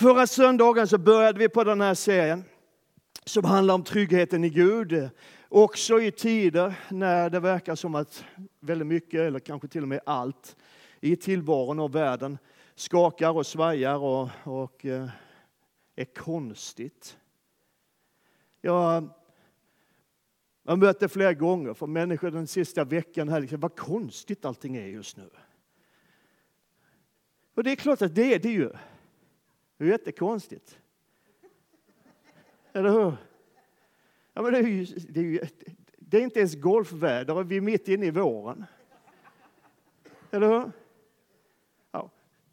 Förra söndagen så började vi på den här serien som handlar om tryggheten i Gud. Också i tider när det verkar som att väldigt mycket, eller kanske till och med allt, i tillvaron och världen skakar och svajar och är konstigt. Jag har mött det flera gånger från människor den sista veckan här. Liksom, vad konstigt allting är just nu. Och det är klart att det är det ju. Det är jättekonstigt. Eller hur? Ja, men det är inte ens golfväder och vi är mitt inne i våren. Eller hur? Ja.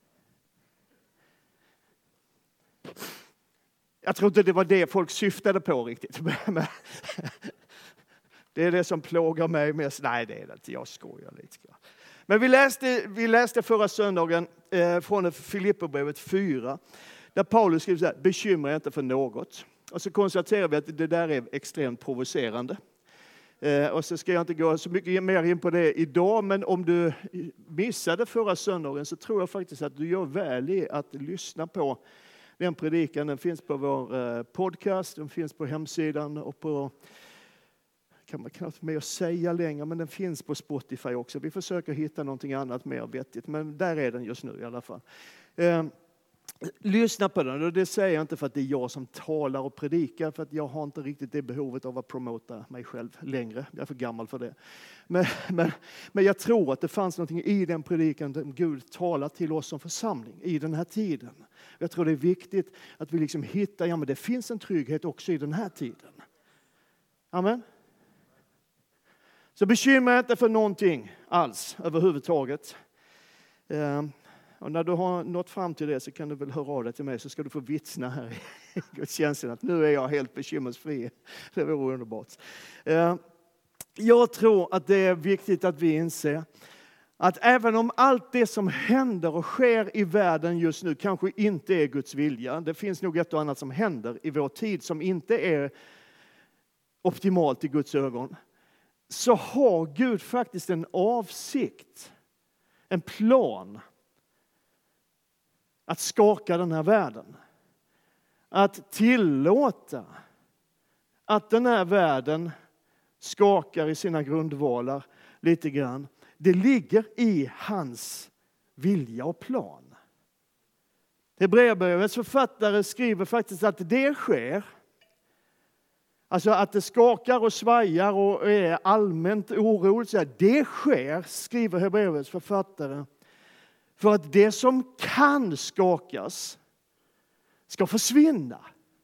Jag tror inte det var det folk syftade på riktigt. Men det är det som plågar mig mest. Nej, det är det inte. Jag skojar lite. Men vi läste förra söndagen från Filipperbrevet 4. Där Paulus skriver så här: bekymra inte för något. Och så konstaterar vi att det där är extremt provocerande. Och så ska jag inte gå så mycket mer in på det idag. Men om du missade förra söndagen så tror jag faktiskt att du gör väl i att lyssna på den predikan. Den finns på vår podcast, den finns på hemsidan och på, kan man knappt mer säga längre, men den finns på Spotify också. Vi försöker hitta någonting annat mer vettigt, men där är den just nu i alla fall. Lyssna på den, och det säger jag inte för att det är jag som talar och predikar, för att jag har inte riktigt det behovet av att promota mig själv längre. Jag är för gammal för det. Men jag tror att det fanns någonting i den predikan där Gud talar till oss som församling i den här tiden. Jag tror det är viktigt att vi liksom hittar, ja men det finns en trygghet också i den här tiden. Amen. Så bekymra inte för någonting alls överhuvudtaget. Och när du har nått fram till det så kan du väl höra av dig till mig, så ska du få vittna här i gudstjänsten att nu är jag helt bekymmersfri. Det vore underbart. Jag tror att det är viktigt att vi inser att även om allt det som händer och sker i världen just nu kanske inte är Guds vilja. Det finns nog ett och annat som händer i vår tid som inte är optimalt i Guds ögon. Så har Gud faktiskt en avsikt, en plan att skaka den här världen. Att tillåta att den här världen skakar i sina grundvalar lite grann. Det ligger i hans vilja och plan. Hebreerbrevets författare skriver faktiskt att det sker. Alltså att det skakar och svajar och är allmänt oroligt. Det sker, skriver Hebreerbrevets författare, för att det som kan skakas ska försvinna.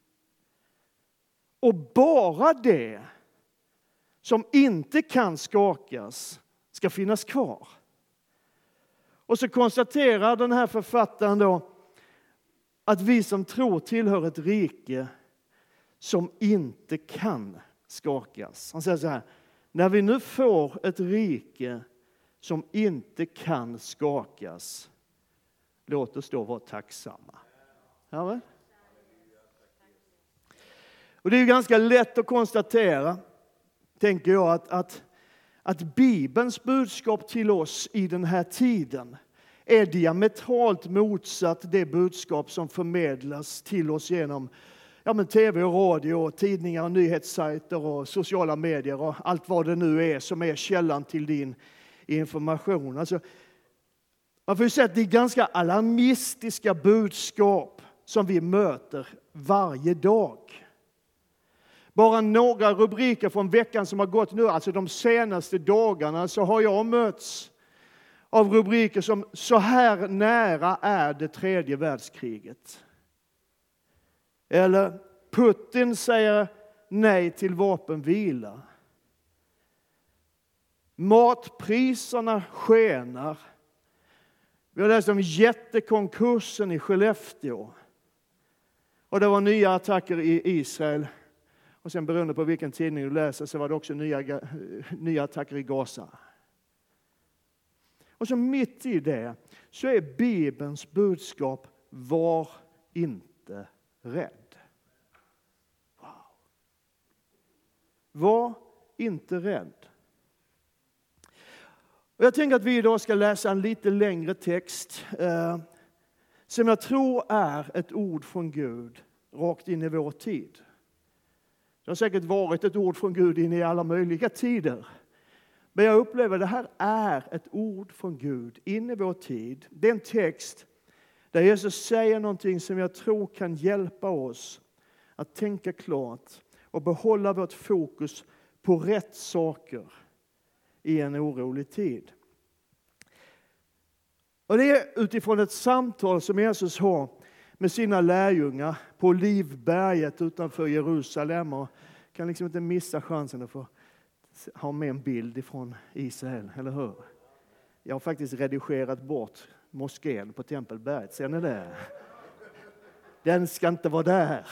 Och bara det som inte kan skakas ska finnas kvar. Och så konstaterar den här författaren då att vi som tror tillhör ett rike som inte kan skakas. Han säger så här: när vi nu får ett rike som inte kan skakas, låt oss då vara tacksamma. Ja, va? Och det är ju ganska lätt att konstatera, tänker jag, att Bibelns budskap till oss i den här tiden är diametralt motsatt det budskap som förmedlas till oss genom tv och radio, tidningar och nyhetssajter och sociala medier och allt vad det nu är som är källan till din information. Alltså, man får ju säga att det är ganska alarmistiska budskap som vi möter varje dag. Bara några rubriker från veckan som har gått nu, alltså de senaste dagarna, så har jag mötts av rubriker som: så här nära är det tredje världskriget. Eller Putin säger nej till vapenvila. Matpriserna skenar. Vi har läst om jättekonkursen i Skellefteå. Och det var nya attacker i Israel. Och sen beroende på vilken tidning du läser så var det också nya attacker i Gaza. Och så mitt i det så är Bibelns budskap: var inte rädd. Wow. Var inte rädd. Och jag tänker att vi idag ska läsa en lite längre text som jag tror är ett ord från Gud rakt in i vår tid. Det har säkert varit ett ord från Gud in i alla möjliga tider. Men jag upplever att det här är ett ord från Gud in i vår tid. Det är en text där Jesus säger någonting som jag tror kan hjälpa oss att tänka klart och behålla vårt fokus på rätt saker i en orolig tid. Och det är utifrån ett samtal som Jesus har med sina lärjungar på Olivberget utanför Jerusalem. Och kan liksom inte missa chansen att få ha med en bild ifrån Israel, eller hur? Jag har faktiskt redigerat bort moskén på Tempelberget. Ser ni det? Den ska inte vara där.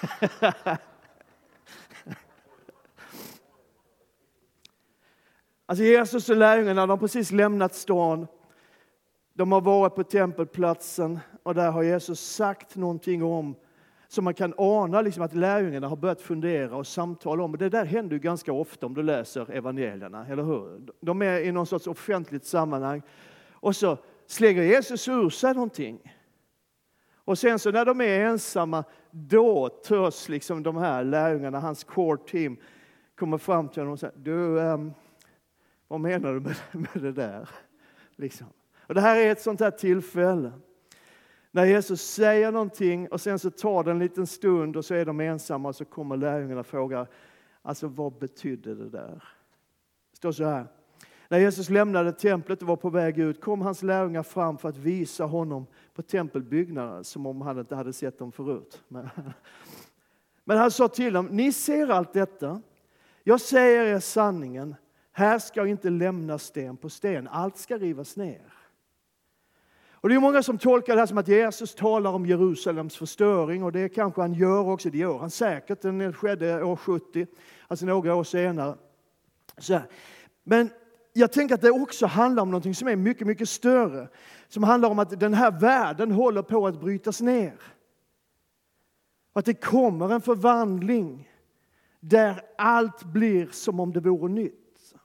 Alltså Jesus och lärjungarna, de har precis lämnat stan. De har varit på tempelplatsen och där har Jesus sagt någonting om som man kan ana liksom att lärjungarna har börjat fundera och samtala om. Det där händer ju ganska ofta om du läser evangelierna, eller hur? De är i någon sorts offentligt sammanhang och så slänger Jesus ur sig någonting. Och sen så när de är ensamma, då törs liksom de här lärjungarna, hans core team, kommer fram till honom och säger: du, vad menar du med det där? Liksom. Och det här är ett sånt här tillfälle när Jesus säger någonting och sen så tar det en liten stund och så är de ensamma och så kommer lärjungarna och frågar: alltså vad betydde det där? Det står så här: när Jesus lämnade templet och var på väg ut kom hans lärjungar fram för att visa honom på tempelbyggnaden som om han inte hade sett dem förut. Men han sa till dem: ni ser allt detta. Jag säger er sanningen. Här ska inte lämnas sten på sten. Allt ska rivas ner. Och det är många som tolkar det här som att Jesus talar om Jerusalems förstöring. Och det kanske han gör också. Det gör han säkert. Den skedde år 70. Alltså några år senare. Så här. Men jag tänker att det också handlar om något som är mycket, mycket större. Som handlar om att den här världen håller på att brytas ner. Att det kommer en förvandling. Där allt blir som om det vore nytt.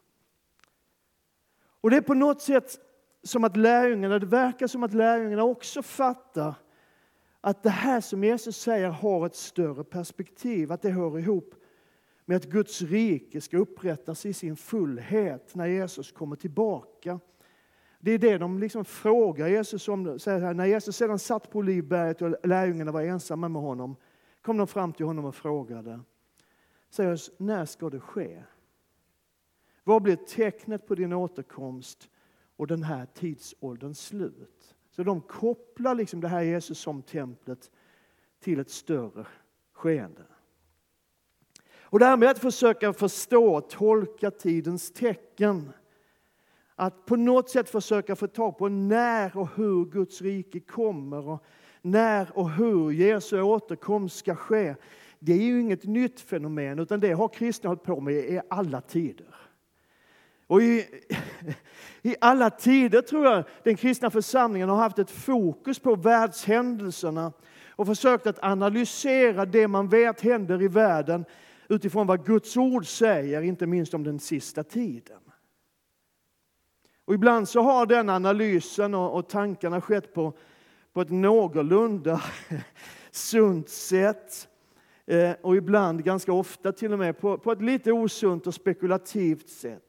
Och det är på något sätt som att lärjungarna, det verkar som att lärjungarna också fattar att det här som Jesus säger har ett större perspektiv. Att det hör ihop med att Guds rike ska upprättas i sin fullhet när Jesus kommer tillbaka. Det är det de liksom frågar Jesus om. Så här, när Jesus sedan satt på Olivberget och lärjungarna var ensamma med honom, kom de fram till honom och frågade: säger oss, när ska det ske? Vad blir tecknet på din återkomst och den här tidsålderns slut? Så de kopplar liksom det här Jesus som templet till ett större skeende. Och det här med att försöka förstå och tolka tidens tecken. Att på något sätt försöka få tag på när och hur Guds rike kommer och när och hur Jesu återkomst ska ske. Det är ju inget nytt fenomen utan det har kristna hållit på med i alla tider. Och i alla tider tror jag den kristna församlingen har haft ett fokus på världshändelserna och försökt att analysera det man vet händer i världen utifrån vad Guds ord säger, inte minst om den sista tiden. Och ibland så har den analysen och tankarna skett på ett någorlunda sunt sätt. Och ibland, ganska ofta till och med, på ett lite osunt och spekulativt sätt.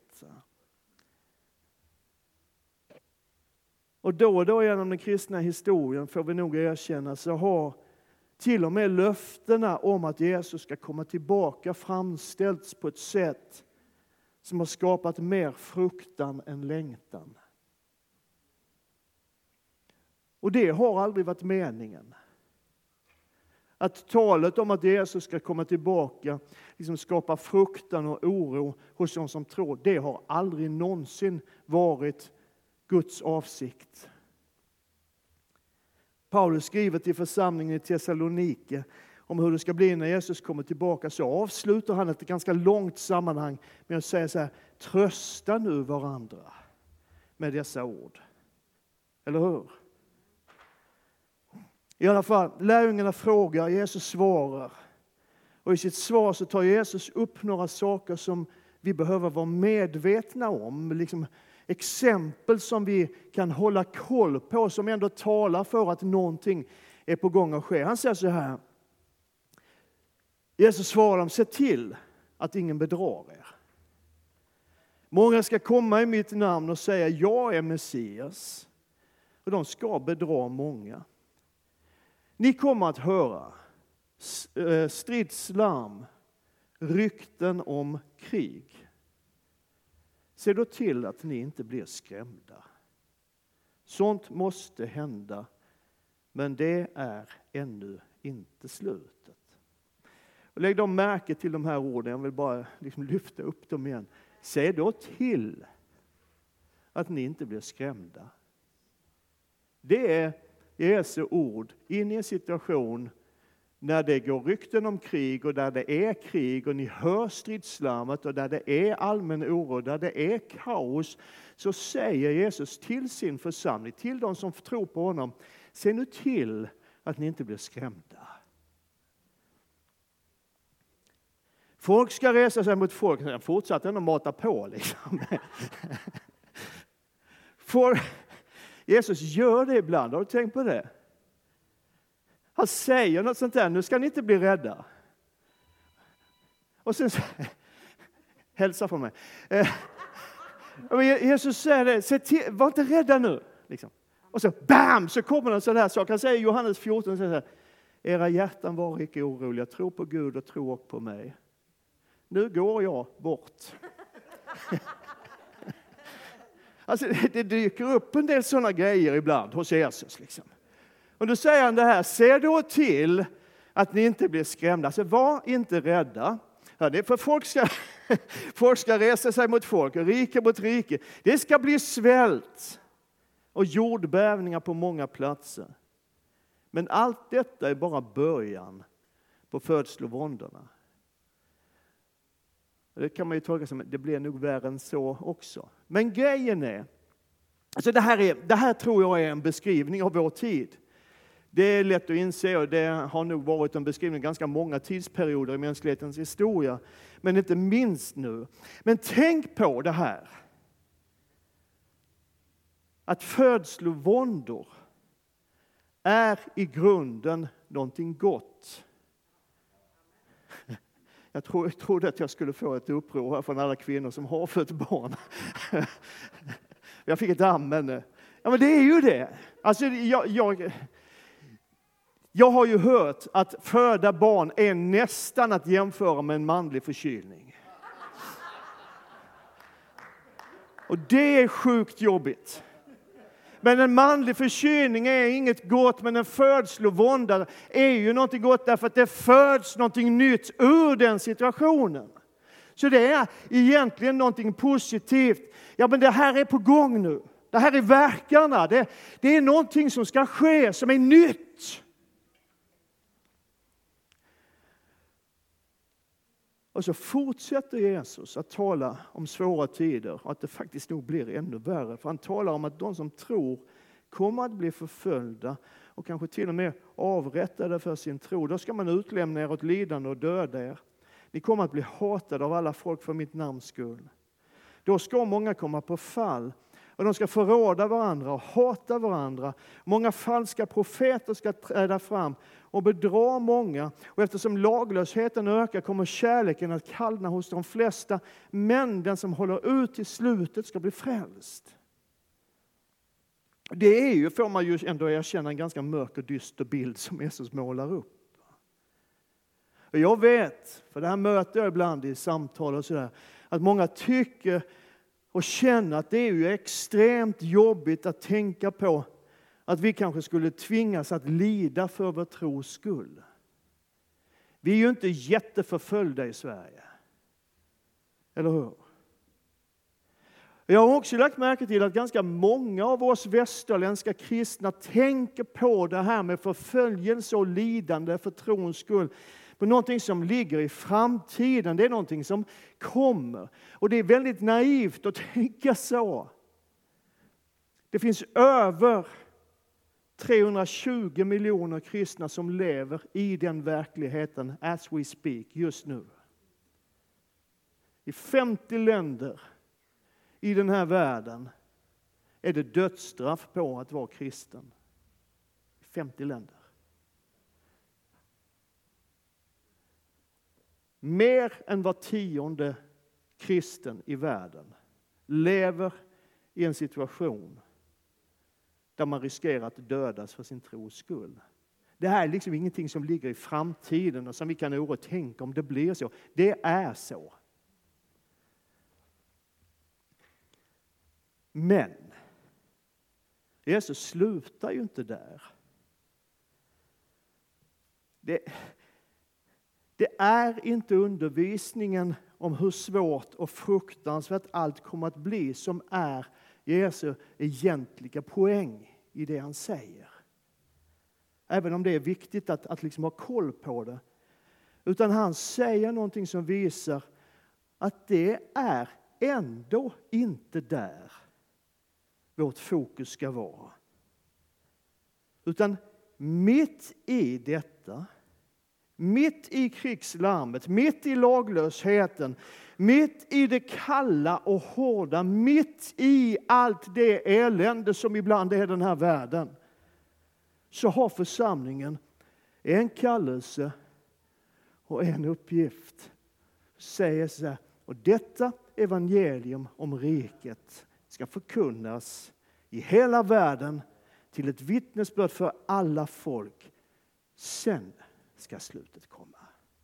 Och då genom den kristna historien får vi nog erkänna så har till och med löftena om att Jesus ska komma tillbaka framställts på ett sätt som har skapat mer fruktan än längtan. Och det har aldrig varit meningen. Att talet om att Jesus ska komma tillbaka liksom skapar fruktan och oro hos de som tror, det har aldrig någonsin varit Guds avsikt. Paulus skriver till församlingen i Thessalonike om hur det ska bli när Jesus kommer tillbaka. Så avslutar han ett ganska långt sammanhang med att säga så här: trösta nu varandra med dessa ord. Eller hur? I alla fall, lärjungarna frågar, Jesus svarar. Och i sitt svar så tar Jesus upp några saker som vi behöver vara medvetna om. Liksom exempel som vi kan hålla koll på, som ändå talar för att någonting är på gång att ske. Han säger så här. Jesus svarar dem, se till att ingen bedrar er. Många ska komma i mitt namn och säga, jag är Messias. Och de ska bedra många. Ni kommer att höra stridslarm, rykten om krig. Se då till att ni inte blir skrämda. Sånt måste hända, men det är ännu inte slutet. Och lägg då märke till de här orden, jag vill bara lyfta upp dem igen. Se då till att ni inte blir skrämda. Det är Jesu ord in i en situation när det går rykten om krig och där det är krig och ni hör stridslarmet och där det är allmän oro, där det är kaos, så säger Jesus till sin församling, till de som tror på honom, se nu till att ni inte blir skrämda. Folk ska resa sig mot folk, jag fortsatte ändå mata på liksom. Jesus gör det ibland, har du tänkt på det? Han säger något sånt där, nu ska ni inte bli rädda. Och sen hälsa från mig. Jesus säger det, var inte rädda nu. Liksom. Och så bam, så kommer en sån här sak. Han säger i Johannes 14, så här, era hjärtan var icke oroliga, tro på Gud och tro också på mig. Nu går jag bort. Alltså, det dyker upp en del sådana grejer ibland hos Jesus. Liksom. Och då säger han det här, se då till att ni inte blir skrämda. Så var inte rädda. Ja, det är för folk ska resa sig mot folk och rike mot rike. Det ska bli svält och jordbävningar på många platser. Men allt detta är bara början på födslovåndorna. Det kan man ju tolka som att det blir nog värre än så också. Men grejen är, alltså det här tror jag är en beskrivning av vår tid. Det är lätt att inse och det har nog varit en beskrivning ganska många tidsperioder i mänsklighetens historia. Men inte minst nu. Men tänk på det här. Att födslovåndor är i grunden någonting gott. Jag trodde att jag skulle få ett uppror här från alla kvinnor som har fött barn. Jag fick ett amen. Ja, men det är ju det. Alltså, jag har ju hört att föda barn är nästan att jämföra med en manlig förkylning. Och det är sjukt jobbigt. Men en manlig förkylning är inget gott, men en födslovånda är ju något gott därför att det föds någonting nytt ur den situationen. Så det är egentligen någonting positivt. Ja, men det här är på gång nu. Det här är verkarna. Det är någonting som ska ske, som är nytt. Och så fortsätter Jesus att tala om svåra tider och att det faktiskt nog blir ännu värre. För han talar om att de som tror kommer att bli förföljda och kanske till och med avrättade för sin tro. Då ska man utlämna er åt lidande och döda er. Ni kommer att bli hatade av alla folk för mitt namns skull. Då ska många komma på fall. Och de ska förråda varandra och hata varandra. Många falska profeter ska träda fram och bedra många. Och eftersom laglösheten ökar kommer kärleken att kallna hos de flesta. Men den som håller ut till slutet ska bli frälst. Det är ju, får man ju ändå erkänna, en ganska mörk och dyster bild som Jesus målar upp. Och jag vet, för det här möter jag ibland i samtal och sådär, att många tycker och känner att det är ju extremt jobbigt att tänka på att vi kanske skulle tvingas att lida för vår tros skull. Vi är ju inte jätteförföljda i Sverige. Eller hur? Jag har också lagt märke till att ganska många av oss västerländska kristna tänker på det här med förföljelse och lidande för trons skull. På någonting som ligger i framtiden. Det är någonting som kommer. Och det är väldigt naivt att tänka så. Det finns över 320 miljoner kristna som lever i den verkligheten as we speak just nu. I 50 länder i den här världen är det dödsstraff på att vara kristen. 50 länder. Mer än var 10:e kristen i världen lever i en situation där man riskerar att dödas för sin tros skull. Det här är liksom ingenting som ligger i framtiden och som vi kan tänka om det blir så. Det är så. Men Jesus slutar ju inte där. Det är inte undervisningen om hur svårt och fruktansvärt allt kommer att bli som är Jesu egentliga poäng i det han säger. Även om det är viktigt att liksom ha koll på det. Utan han säger någonting som visar att det är ändå inte där vårt fokus ska vara. Utan mitt i detta, mitt i krigslarmet, mitt i laglösheten, mitt i det kalla och hårda, mitt i allt det elände som ibland är den här världen, så har församlingen en kallelse och en uppgift. Säger så här, och detta evangelium om riket ska förkunnas i hela världen till ett vittnesbörd för alla folk. Sen ska slutet komma.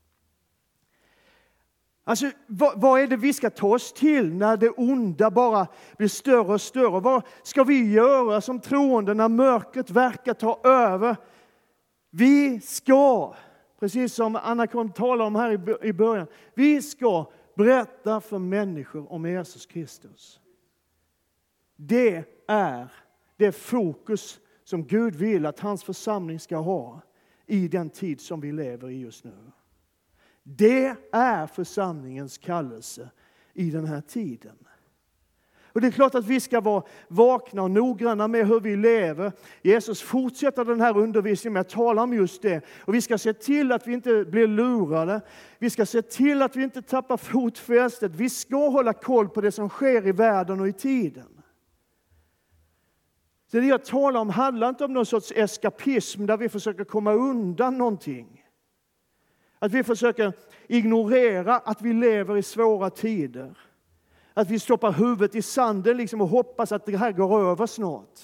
Alltså, vad är det vi ska ta oss till när det onda bara blir större och större? Vad ska vi göra som troende när mörkret verkar ta över? Vi ska, precis som Anna kom tala om här i början, vi ska berätta för människor om Jesus Kristus. Det är det fokus som Gud vill att hans församling ska ha i den tid som vi lever i just nu. Det är församlingens kallelse i den här tiden. Och det är klart att vi ska vara vakna och noggranna med hur vi lever. Jesus fortsätter den här undervisningen med att tala om just det. Och vi ska se till att vi inte blir lurade. Vi ska se till att vi inte tappar fotfästet. Vi ska hålla koll på det som sker i världen och i tiden. Så det jag talar om handlar inte om någon sorts eskapism där vi försöker komma undan någonting. Att vi försöker ignorera att vi lever i svåra tider. Att vi stoppar huvudet i sanden liksom och hoppas att det här går över snart.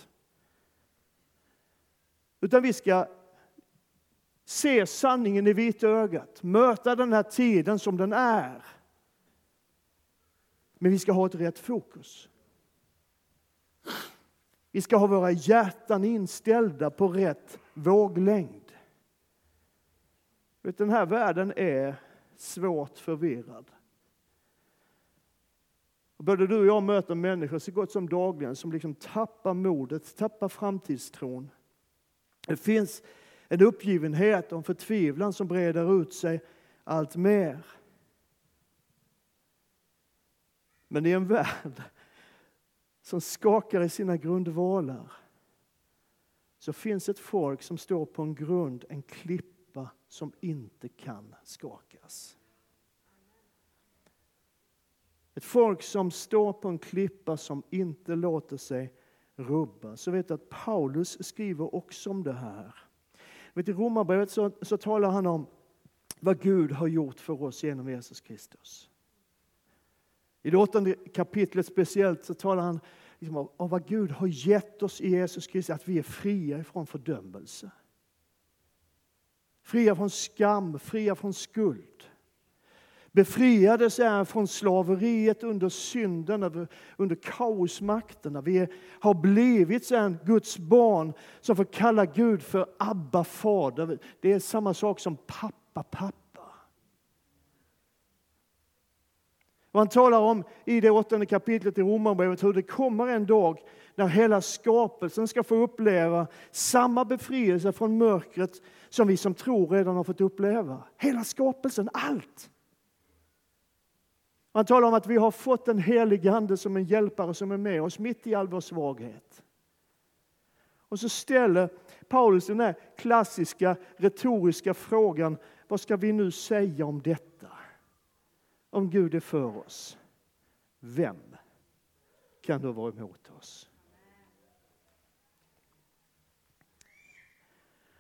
Utan vi ska se sanningen i vitögat. Möta den här tiden som den är. Men vi ska ha ett rätt fokus. Vi ska ha våra hjärtan inställda på rätt våglängd. Den här världen är svårt förvirrad. Och både du och jag möter människor så gott som dagligen som liksom tappar modet, tappar framtidstron. Det finns en uppgivenhet och en förtvivlan som breder ut sig allt mer. Men i en värld som skakar i sina grundvalar så finns ett folk som står på en grund, en klippa som inte kan skakas. Ett folk som står på en klippa som inte låter sig rubba. Så vet att Paulus skriver också om det här. I Romarbrevet så talar han om vad Gud har gjort för oss genom Jesus Kristus. I det 8:e kapitlet speciellt så talar han liksom om vad Gud har gett oss i Jesus Kristus. Att vi är fria från fördömelse. Fria från skam, fria från skuld. Befriade sig från slaveriet under synden, under kaosmakterna. Vi har blivit sen Guds barn som får kalla Gud för Abba, fader. Det är samma sak som pappa. Och han talar om i det 8:e kapitlet i Romarbrevet hur det kommer en dag när hela skapelsen ska få uppleva samma befrielse från mörkret som vi som tror redan har fått uppleva. Hela skapelsen, allt. Han talar om att vi har fått en helig ande som en hjälpare som är med oss mitt i all vår svaghet. Och så ställer Paulus den här klassiska retoriska frågan: vad ska vi nu säga om detta? Om Gud är för oss, vem kan då vara emot oss?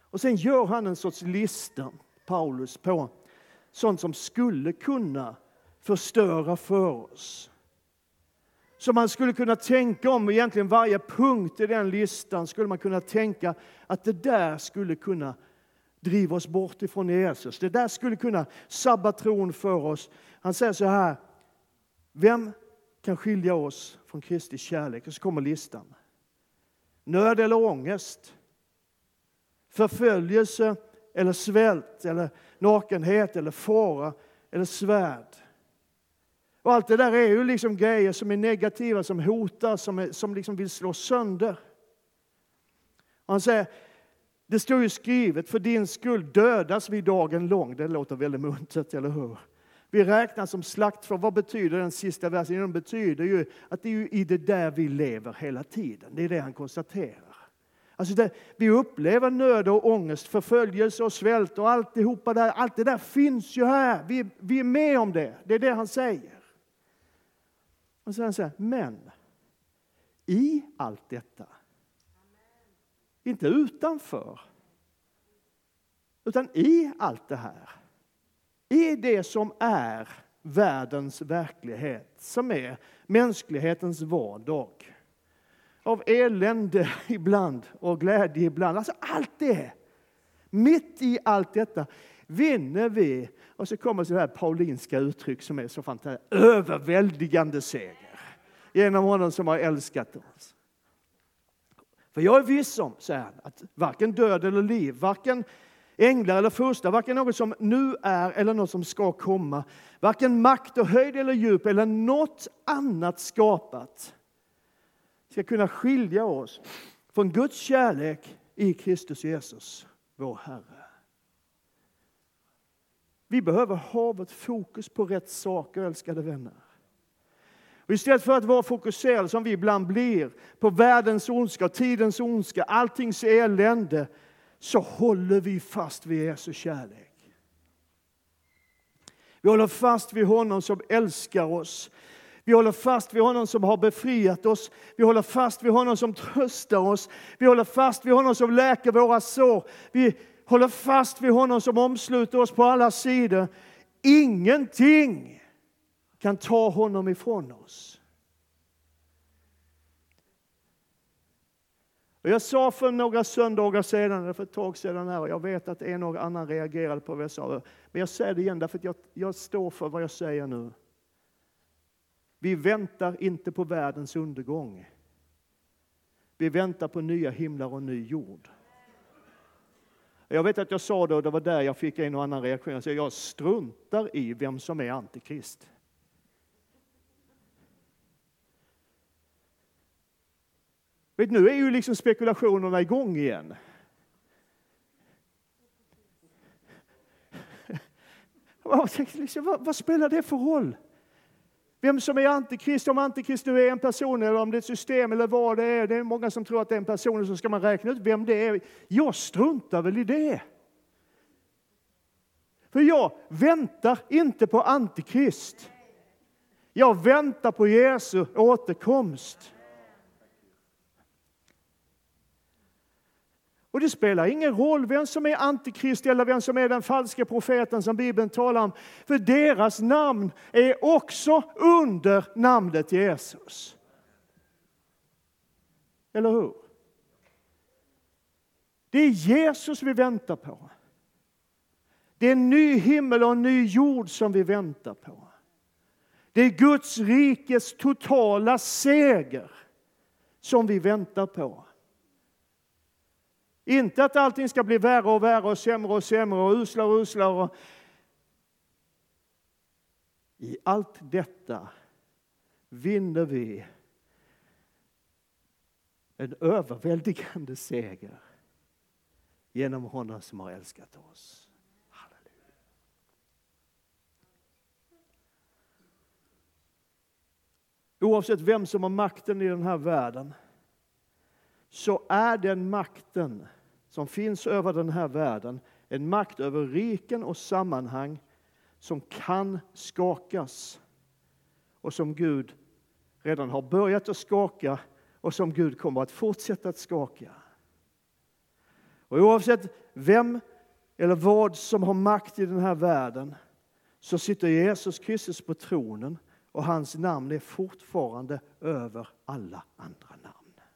Och sen gör han en sorts lista, Paulus, på sånt som skulle kunna förstöra för oss. Så man skulle kunna tänka om egentligen varje punkt i den listan skulle man kunna tänka att det där skulle kunna driva oss bort ifrån Jesus. Det där skulle kunna sabba tron för oss. Han säger så här: vem kan skilja oss från Kristi kärlek? Och så kommer listan. Nöd eller ångest, förföljelse eller svält eller nakenhet eller fara eller svärd. Och allt det där är ju liksom grejer som är negativa, som hotar, som liksom vill slå sönder. Och han säger, det står ju skrivet, för din skull dödas vi dagen lång. Det låter väldigt muntert, eller hur? Vi räknas som slaktfår. Vad betyder den sista versen? Den betyder ju att det är ju i det där vi lever hela tiden. Det är det han konstaterar. Alltså vi upplever nöd och ångest, förföljelse och svält och alltihopa där. Allt det där finns ju här. Vi är med om det. Det är det han säger. Och så säger han, men i allt detta, inte utanför, utan i allt det här, i det som är världens verklighet, som är mänsklighetens vardag, av elände ibland och glädje ibland, alltså allt det, mitt i allt detta vinner vi, och så kommer så här paulinska uttryck som är så fantastiskt, överväldigande seger genom honom som har älskat oss. För jag är viss om, säger han, att varken död eller liv, varken änglar eller furstar, varken något som nu är eller något som ska komma, varken makt och höjd eller djup eller något annat skapat ska kunna skilja oss från Guds kärlek i Kristus Jesus, vår Herre. Vi behöver ha vårt fokus på rätt saker, älskade vänner. Och istället för att vara fokuserade som vi ibland blir på världens ondska, tidens ondska, alltings elände, så håller vi fast vid Jesu kärlek. Vi håller fast vid honom som älskar oss. Vi håller fast vid honom som har befriat oss. Vi håller fast vid honom som tröstar oss. Vi håller fast vid honom som läker våra sår. Vi håller fast vid honom som omsluter oss på alla sidor. Ingenting kan ta honom ifrån oss. Och jag sa för några söndagar sedan, eller för ett tag sedan här, och jag vet att en och annan reagerade på vad jag sa. Men jag säger det igen därför att jag står för vad jag säger nu. Vi väntar inte på världens undergång. Vi väntar på nya himlar och ny jord. Jag vet att jag sa det och det var där jag fick en och annan reaktion. Så jag struntar i vem som är antikrist. Vet, nu är ju liksom spekulationerna igång igen. Vad spelar det för roll? Vem som är antikrist, om antikrist nu är en person eller om det är ett system eller vad det är. Det är många som tror att det är en person, så ska man räkna ut vem det är. Jag struntar väl i det. För jag väntar inte på antikrist. Jag väntar på Jesu återkomst. Och det spelar ingen roll vem som är antikrist eller vem som är den falska profeten som Bibeln talar om. För deras namn är också under namnet Jesus. Eller hur? Det är Jesus vi väntar på. Det är en ny himmel och en ny jord som vi väntar på. Det är Guds rikes totala seger som vi väntar på. Inte att allting ska bli värre och värre och sämre och uslare. I allt detta vinner vi en överväldigande seger genom honom som har älskat oss. Halleluja. Oavsett vem som har makten i den här världen, så är den makten som finns över den här världen en makt över riken och sammanhang som kan skakas och som Gud redan har börjat att skaka och som Gud kommer att fortsätta att skaka. Och oavsett vem eller vad som har makt i den här världen, så sitter Jesus Kristus på tronen och hans namn är fortfarande över alla andra namn.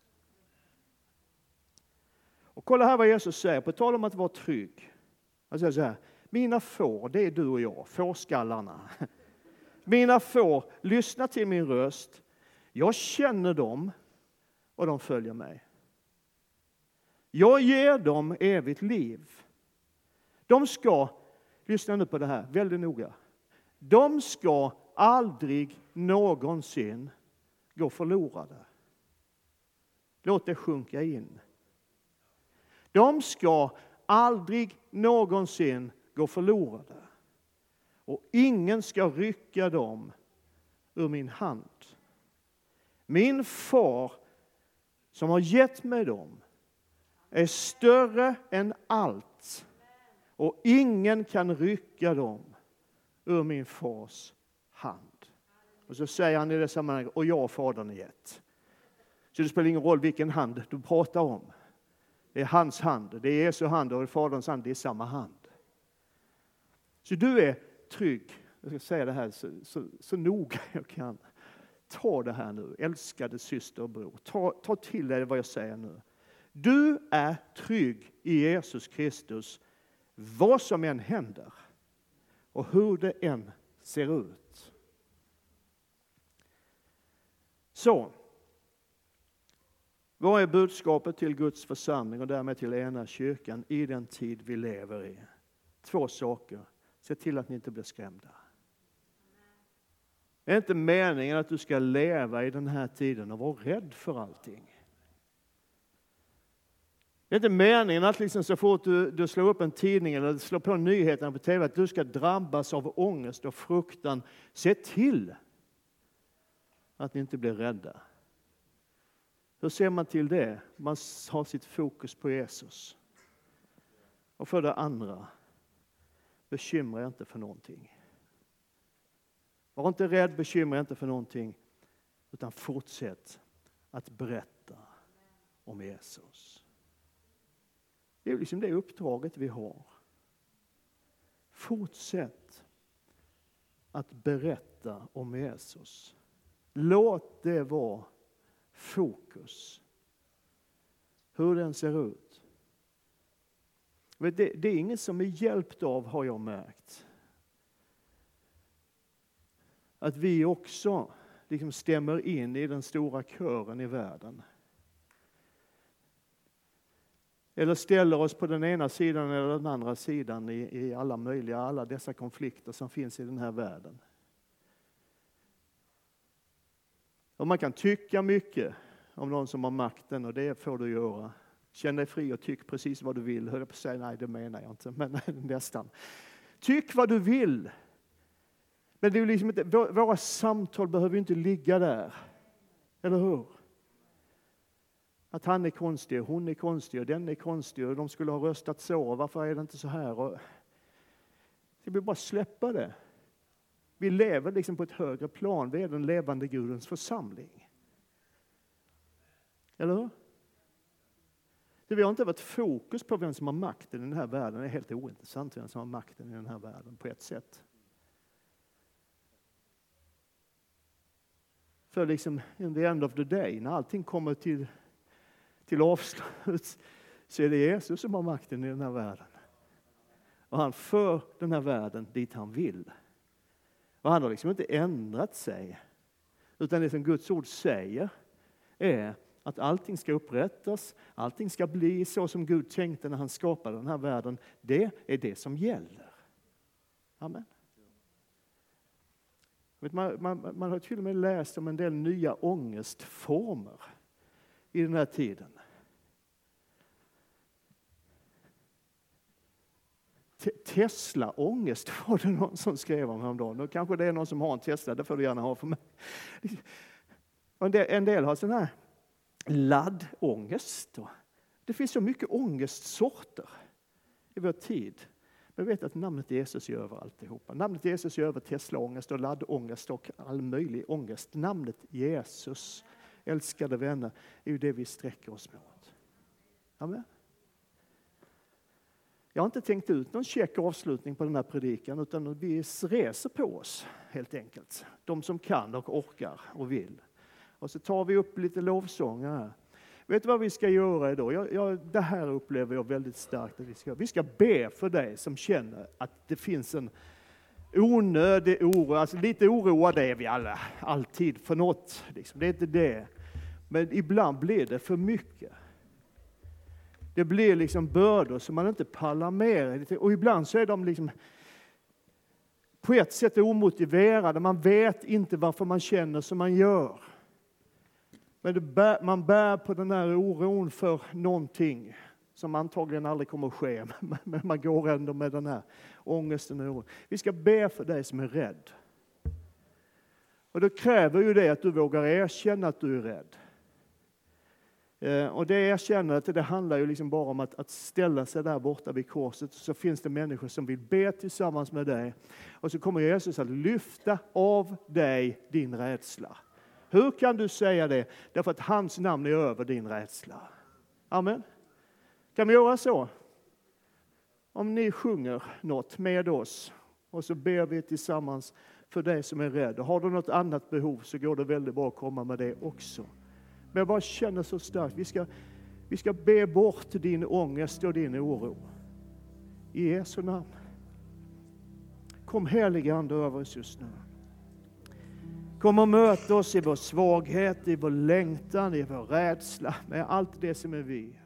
Och kolla här vad Jesus säger, på tal om att vara trygg. Han säger så här: mina får, det är du och jag, fårskallarna. Mina får, lyssna till min röst. Jag känner dem och de följer mig. Jag ger dem evigt liv. De ska, lyssna nu på det här väldigt noga. De ska aldrig någonsin gå förlorade. Låt det sjunka in. De ska aldrig någonsin gå förlorade. Och ingen ska rycka dem ur min hand. Min far som har gett mig dem är större än allt. Och ingen kan rycka dem ur min fars hand. Och så säger han i det sammanhanget, och jag och fadern är ett. Så det spelar ingen roll vilken hand du pratar om. Det är hans hand, det är Jesu hand och faderns hand, det är samma hand. Så du är trygg. Jag ska säga det här så noga jag kan. Ta det här nu, älskade syster och bror. Ta till dig vad jag säger nu. Du är trygg i Jesus Kristus, vad som än händer och hur det än ser ut. Så, vad är budskapet till Guds församling och därmed till ena kyrkan i den tid vi lever i? 2 saker. Se till att ni inte blir skrämda. Det är inte meningen att du ska leva i den här tiden och vara rädd för allting. Det är inte meningen att liksom så fort du slår upp en tidning eller slår på nyheterna på tv att du ska drabbas av ångest och fruktan. Se till att ni inte blir rädda. Hur ser man till det? Man har sitt fokus på Jesus. Och för det andra, bekymra er inte för någonting. Var inte rädd, bekymra er inte för någonting. Utan fortsätt att berätta om Jesus. Det är liksom det uppdraget vi har. Fortsätt att berätta om Jesus. Låt det vara fokus. Hur den ser ut. Det är ingen som är hjälpt av, har jag märkt. Att vi också liksom stämmer in i den stora kören i världen. Eller ställer oss på den ena sidan eller den andra sidan i alla dessa konflikter som finns i den här världen. Och man kan tycka mycket om någon som har makten, och det får du göra. Känn dig fri och tyck precis vad du vill. Hör jag på att säga, nej det menar jag inte, men nästan. Tyck vad du vill. Men det är liksom inte, våra samtal behöver inte ligga där. Eller hur? Att han är konstig, hon är konstig och den är konstig och de skulle ha röstat så. Varför är det inte så här? Och ska vi bara släppa det? Vi lever liksom på ett högre plan. Vi är den levande Gudens församling. Eller hur? Så vi har inte varit fokus på vem som har makten i den här världen. Det är helt ointressant vem som har makten i den här världen på ett sätt. För liksom in the end of the day, när allting kommer till avslut, så är det Jesus som har makten i den här världen. Och han för den här världen dit han vill. Och han har liksom inte ändrat sig. Utan det som Guds ord säger är att allting ska upprättas, allting ska bli så som Gud tänkte när han skapade den här världen. Det är det som gäller. Amen. Man har till och med läst om en del nya ångestformer i den här tiden. Tesla-ångest var det någon som skrev om häromdagen. Och kanske det är någon som har en Tesla, det får du gärna ha för mig. En del har sån här laddångest. Det finns så mycket ångestsorter i vår tid. Men vet att namnet Jesus är över alltihopa. Namnet Jesus är över Tesla-ångest och laddångest och all möjlig ångest. Namnet Jesus, älskade vänner, är ju det vi sträcker oss mot. Amen. Jag har inte tänkt ut någon check avslutning på den här predikan, utan vi reser på oss helt enkelt. De som kan och orkar och vill. Och så tar vi upp lite lovsånger här. Vet du vad vi ska göra idag? Det här upplever jag väldigt starkt att vi ska be för dig som känner att det finns en onödig oro. Alltså lite oroade är vi alla, alltid för något. Liksom. Det är inte det. Men ibland blir det för mycket. Det blir liksom bördor som man inte pallar med. Och ibland så är de liksom på ett sätt omotiverade. Man vet inte varför man känner som man gör. Men man bär på den här oron för någonting som antagligen aldrig kommer att ske. Men man går ändå med den här ångesten och oron. Vi ska be för dig som är rädd. Och det kräver ju det att du vågar erkänna att du är rädd. Och det erkännandet, det handlar ju liksom bara om att ställa sig där borta vid korset. Så finns det människor som vill be tillsammans med dig. Och så kommer Jesus att lyfta av dig din rädsla. Hur kan du säga det? Därför att hans namn är över din rädsla. Amen. Kan vi göra så? Om ni sjunger något med oss och så ber vi tillsammans för dig som är rädd. Och har du något annat behov så går det väldigt bra att komma med det också. Men jag bara känner så starkt. Vi ska be bort din ångest och din oro. I Jesu namn. Kom helige Ande över oss just nu. Kom och möt oss i vår svaghet, i vår längtan, i vår rädsla. Med allt det som är vi.